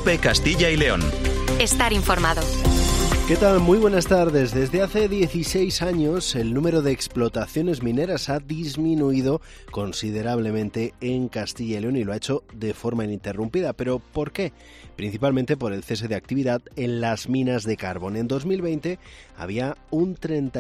COPE Castilla y León. Estar informado. ¿Qué tal? Muy buenas tardes. Desde hace 16 años el número de explotaciones mineras ha disminuido considerablemente en Castilla y León y lo ha hecho de forma ininterrumpida. ¿Pero por qué? Principalmente por el cese de actividad en las minas de carbón. En 2020 había un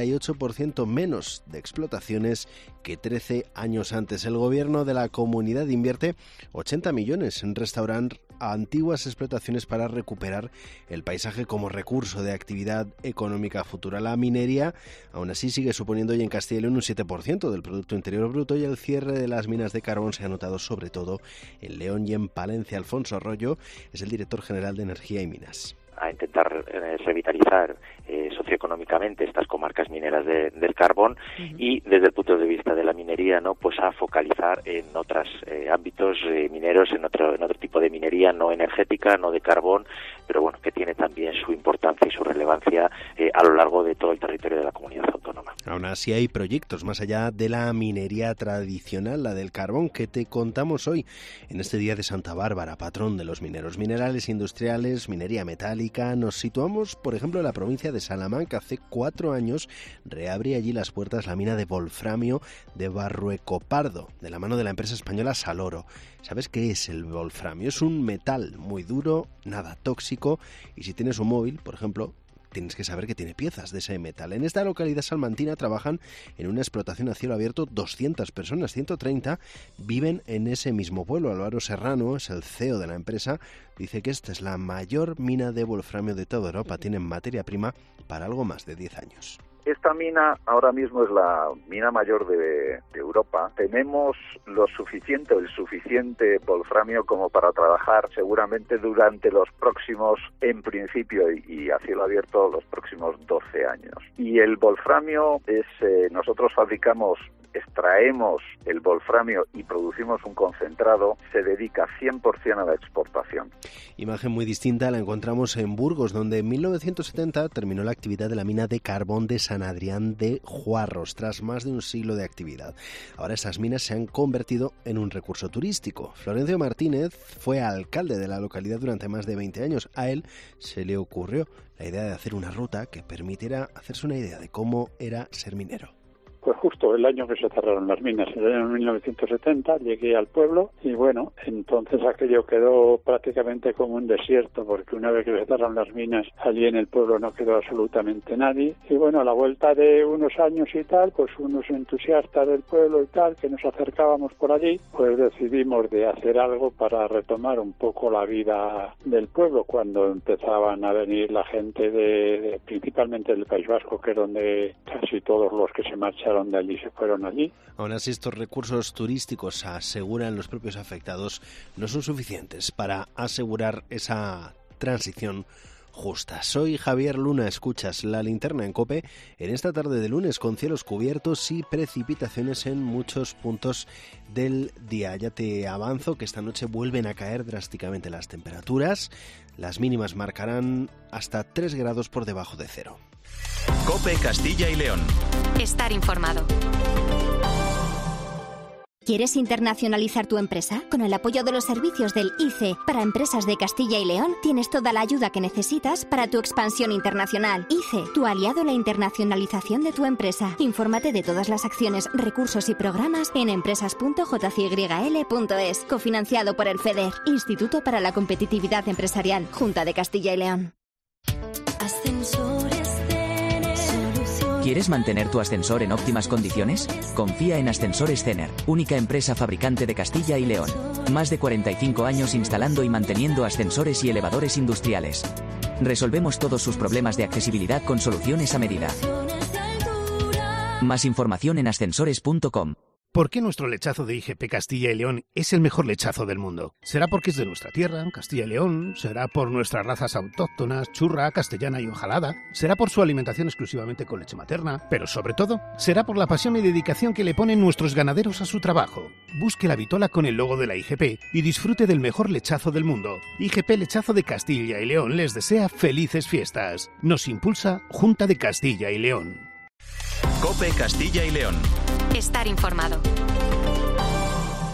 38% menos de explotaciones que 13 años antes. El gobierno de la comunidad invierte 80 millones en restaurar antiguas explotaciones para recuperar el paisaje como recurso de actividad económica futura. La minería, aún así, sigue suponiendo hoy en Castilla y León un 7% del Producto Interior Bruto y el cierre de las minas de carbón se ha notado sobre todo en León y en Palencia. Alfonso Arroyo es el director general de Energía y Minas. A intentar revitalizar socioeconómicamente estas comarcas mineras del carbón y desde el punto de vista de la minería, ¿no? Pues a focalizar en otros ámbitos mineros, en otro tipo de minería no energética, no de carbón, pero bueno, que tiene también su importancia y su relevancia a lo largo de todo el territorio de la comunidad autónoma. Aún así hay proyectos más allá de la minería tradicional, la del carbón, que te contamos hoy en este día de Santa Bárbara, patrón de los mineros. Minerales industriales, minería metálica. Nos situamos, por ejemplo, en la provincia de Salamanca. Hace 4 años reabre allí las puertas la mina de wolframio de Barruecopardo, de la mano de la empresa española Saloro. ¿Sabes qué es el wolframio? Es un metal muy duro, nada tóxico, y si tienes un móvil, por ejemplo, tienes que saber que tiene piezas de ese metal. En esta localidad salmantina trabajan en una explotación a cielo abierto 200 personas, 130 viven en ese mismo pueblo. Álvaro Serrano es el CEO de la empresa, dice que esta es la mayor mina de wolframio de toda Europa, tienen materia prima para algo más de 10 años. Esta mina ahora mismo es la mina mayor de Europa. Tenemos el suficiente wolframio como para trabajar seguramente durante los próximos, en principio y a cielo abierto, los próximos 12 años. Y el wolframio nosotros extraemos el wolframio y producimos un concentrado, se dedica 100% a la exportación. Imagen muy distinta la encontramos en Burgos, donde en 1970 terminó la actividad de la mina de carbón de San Adrián de Juarros, tras más de un siglo de actividad. Ahora esas minas se han convertido en un recurso turístico. Florencio Martínez fue alcalde de la localidad durante más de 20 años. A él se le ocurrió la idea de hacer una ruta que permitiera hacerse una idea de cómo era ser minero. Pues justo el año que se cerraron las minas, en el año 1970, llegué al pueblo y bueno, entonces aquello quedó prácticamente como un desierto, porque una vez que se cerraron las minas, allí en el pueblo no quedó absolutamente nadie. Y bueno, a la vuelta de unos años y tal, pues unos entusiastas del pueblo y tal, que nos acercábamos por allí, pues decidimos de hacer algo para retomar un poco la vida del pueblo, cuando empezaban a venir la gente principalmente del País Vasco, que es donde casi todos los que se marcharon de allí se fueron allí. Aún así, estos recursos turísticos, aseguran los propios afectados, no son suficientes para asegurar esa transición justa. Soy Javier Luna, escuchas La Linterna en COPE en esta tarde de lunes con cielos cubiertos y precipitaciones en muchos puntos del día. Ya te avanzo que esta noche vuelven a caer drásticamente las temperaturas. Las mínimas marcarán hasta 3 grados por debajo de cero. COPE Castilla y León. Estar informado. ¿Quieres internacionalizar tu empresa? Con el apoyo de los servicios del ICE para Empresas de Castilla y León, tienes toda la ayuda que necesitas para tu expansión internacional. ICE, tu aliado en la internacionalización de tu empresa. Infórmate de todas las acciones, recursos y programas en empresas.jcyl.es. Cofinanciado por el FEDER, Instituto para la Competitividad Empresarial, Junta de Castilla y León. ¿Quieres mantener tu ascensor en óptimas condiciones? Confía en Ascensores Cener, única empresa fabricante de Castilla y León. Más de 45 años instalando y manteniendo ascensores y elevadores industriales. Resolvemos todos sus problemas de accesibilidad con soluciones a medida. Más información en ascensores.com. ¿Por qué nuestro lechazo de IGP Castilla y León es el mejor lechazo del mundo? ¿Será porque es de nuestra tierra, Castilla y León? ¿Será por nuestras razas autóctonas, churra, castellana y hojalada? ¿Será por su alimentación exclusivamente con leche materna? Pero sobre todo, será por la pasión y dedicación que le ponen nuestros ganaderos a su trabajo. Busque la vitola con el logo de la IGP y disfrute del mejor lechazo del mundo. IGP Lechazo de Castilla y León les desea felices fiestas. Nos impulsa Junta de Castilla y León. COPE Castilla y León. Estar informado.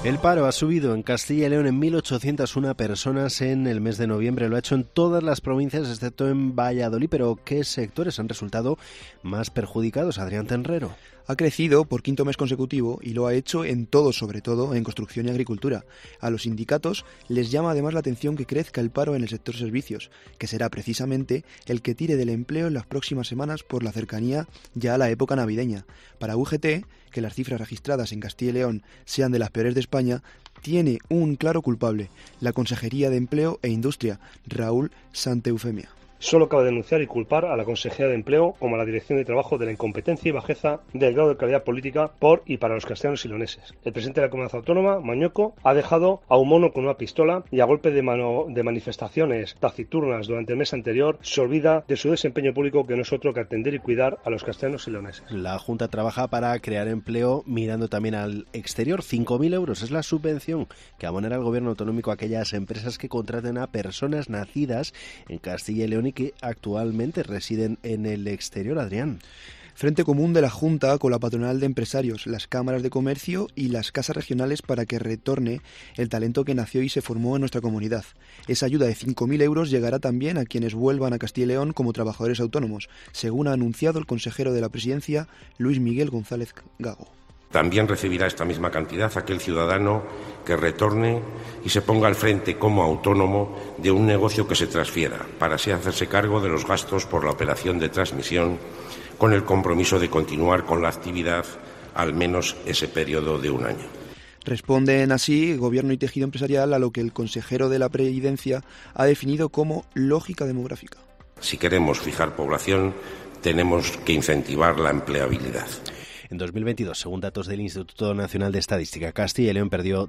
El paro ha subido en Castilla y León en 1.801 personas en el mes de noviembre. Lo ha hecho en todas las provincias, excepto en Valladolid. Pero ¿qué sectores han resultado más perjudicados? Adrián Tenrero. Ha crecido por quinto mes consecutivo y lo ha hecho en todo, sobre todo en construcción y agricultura. A los sindicatos les llama además la atención que crezca el paro en el sector servicios, que será precisamente el que tire del empleo en las próximas semanas por la cercanía ya a la época navideña. Para UGT, que las cifras registradas en Castilla y León sean de las peores de España, tiene un claro culpable, la Consejería de Empleo e Industria, Raúl Santeufemia. Solo cabe denunciar y culpar a la Consejería de Empleo como a la Dirección de Trabajo de la incompetencia y bajeza del grado de calidad política por y para los castellanos y leoneses. El presidente de la Comunidad Autónoma, Mañueco, ha dejado a un mono con una pistola y a golpe de manifestaciones taciturnas durante el mes anterior se olvida de su desempeño público, que no es otro que atender y cuidar a los castellanos y leoneses. La Junta trabaja para crear empleo mirando también al exterior. 5.000 euros es la subvención que abonará el Gobierno autonómico a aquellas empresas que contraten a personas nacidas en Castilla y León y que actualmente residen en el exterior. Adrián. Frente común de la Junta con la patronal de empresarios, las cámaras de comercio y las casas regionales para que retorne el talento que nació y se formó en nuestra comunidad. Esa ayuda de 5.000 euros llegará también a quienes vuelvan a Castilla y León como trabajadores autónomos, según ha anunciado el consejero de la Presidencia, Luis Miguel González Gago. También recibirá esta misma cantidad aquel ciudadano que retorne y se ponga al frente como autónomo de un negocio que se transfiera, para así hacerse cargo de los gastos por la operación de transmisión, con el compromiso de continuar con la actividad al menos ese periodo de un año. Responden así Gobierno y tejido empresarial a lo que el consejero de la Presidencia ha definido como lógica demográfica. Si queremos fijar población, tenemos que incentivar la empleabilidad. En 2022, según datos del Instituto Nacional de Estadística, Castilla y León perdió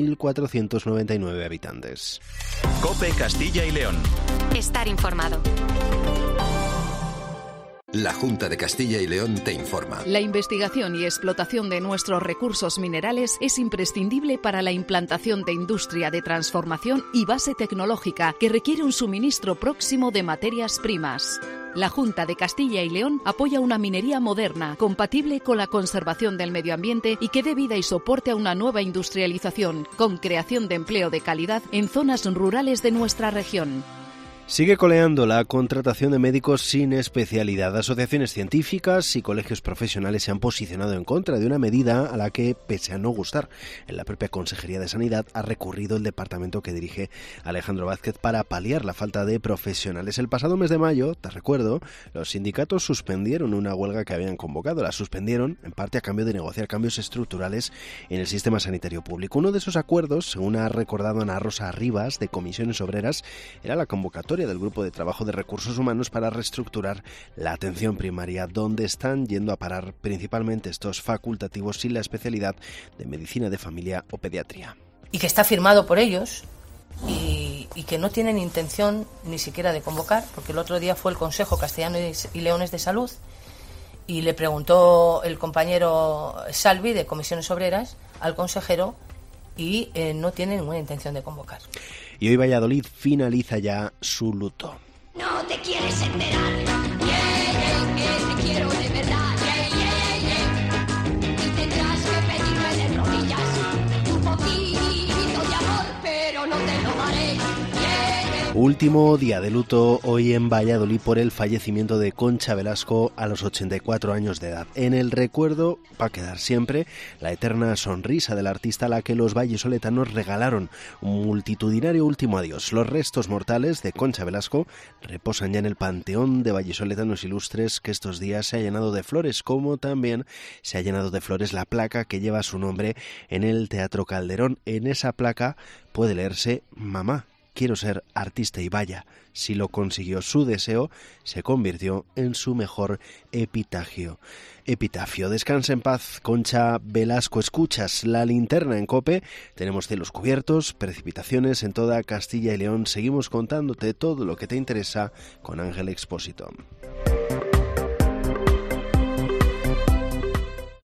10.499 habitantes. COPE Castilla y León. Estar informado. La Junta de Castilla y León te informa. La investigación y explotación de nuestros recursos minerales es imprescindible para la implantación de industria de transformación y base tecnológica que requiere un suministro próximo de materias primas. La Junta de Castilla y León apoya una minería moderna, compatible con la conservación del medio ambiente y que dé vida y soporte a una nueva industrialización, con creación de empleo de calidad en zonas rurales de nuestra región. Sigue coleando la contratación de médicos sin especialidad. Asociaciones científicas y colegios profesionales se han posicionado en contra de una medida a la que, pese a no gustar, en la propia Consejería de Sanidad ha recurrido el departamento que dirige Alejandro Vázquez para paliar la falta de profesionales. El pasado mes de mayo, te recuerdo, los sindicatos suspendieron una huelga que habían convocado. La suspendieron en parte a cambio de negociar cambios estructurales en el sistema sanitario público. Uno de esos acuerdos, según ha recordado Ana Rosa Rivas, de Comisiones Obreras, era la convocatoria del Grupo de Trabajo de Recursos Humanos para reestructurar la atención primaria, donde están yendo a parar principalmente estos facultativos sin la especialidad de medicina de familia o pediatría. Y que está firmado por ellos y que no tienen intención ni siquiera de convocar, porque el otro día fue el Consejo Castellano y Leones de Salud y le preguntó el compañero Salvi de Comisiones Obreras al consejero y no tiene ninguna intención de convocar. Y hoy Valladolid finaliza ya su luto. No te quieres enterar, que te quiero de verdad, y tendrás que pedirme de rodillas un poquito de amor, pero no te lo daré. Último día de luto hoy en Valladolid por el fallecimiento de Concha Velasco a los 84 años de edad. En el recuerdo va a quedar siempre la eterna sonrisa del artista a la que los vallisoletanos regalaron un multitudinario último adiós. Los restos mortales de Concha Velasco reposan ya en el panteón de vallisoletanos ilustres, que estos días se ha llenado de flores, como también se ha llenado de flores la placa que lleva su nombre en el Teatro Calderón. En esa placa puede leerse: Mamá, quiero ser artista, y vaya, si lo consiguió. Su deseo se convirtió en su mejor epitafio. Descansa en paz, Concha Velasco. Escuchas La Linterna en COPE. Tenemos cielos cubiertos, precipitaciones en toda Castilla y León. Seguimos contándote todo lo que te interesa con Ángel Expósito.